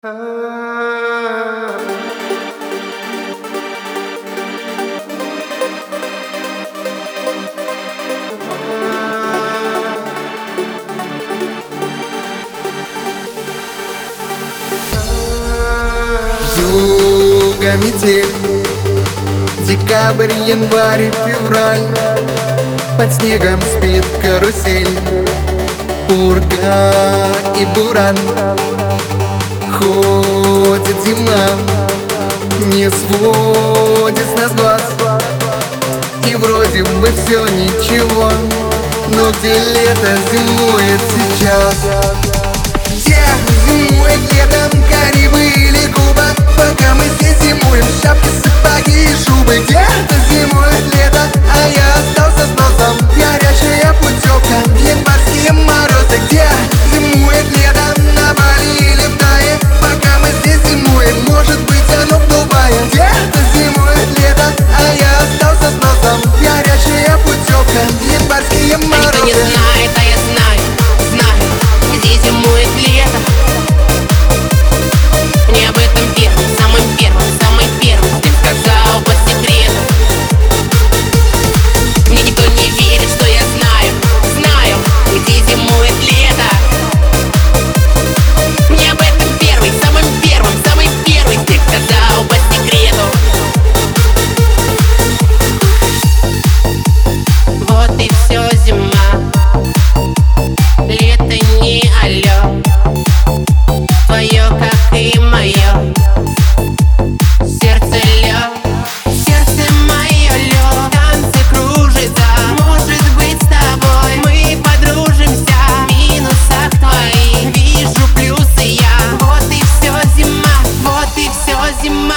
Юга, метель, декабрь, январь и февраль. Под снегом спит карусель, пурга и буран. Ходит зима, не сводит с нас глаз. И вроде бы все ничего, но где лето зимует сейчас? Где зимует летом Карибы или Куба? Пока мы здесь зимуем, шапки, сапоги и шубы. Где-то зимует лето, а я остался с носом. Горячая путевка, январские морозы. Где зимует лето, на Бали или в Тае? Пока мы здесь зимуем, может быть оно в Дубае. Где-то зимует лето, а я остался с носом. Горячая путевка, январские морозы. Никто не знает, а я знаю, где зимует лето. Мне об этом первым, самый первым ты сказал по секрету. Мне никто не верит, что я знаю, где зимует лето. Мне об этом первый, самый первый ты сказал по секрету. Вот и все, зима, лето не алё, твое, как и мое. Сердце лёд, сердце мое лёд, танцы кружится. Может быть, с тобой мы подружимся. В минусах твоих вижу плюсы я. Вот и все, зима, вот и все, зима.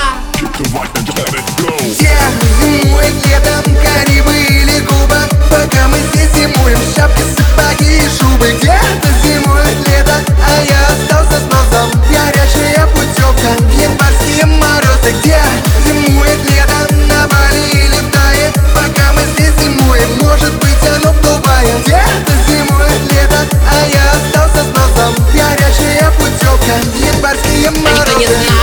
Где зимует летом Карибы или Куба? Пока мы здесь зимуем, шапки, сапоги и шубы. Где-то зимует лето, а я остался с носом. Горячая путевка, январские морозы. Где зимует лето, на Бали или в Тае? Пока мы здесь зимуем, может быть оно в Дубае. Где-то зимует лето, а я остался с носом. Горячая путевка, январские Никто не морозы.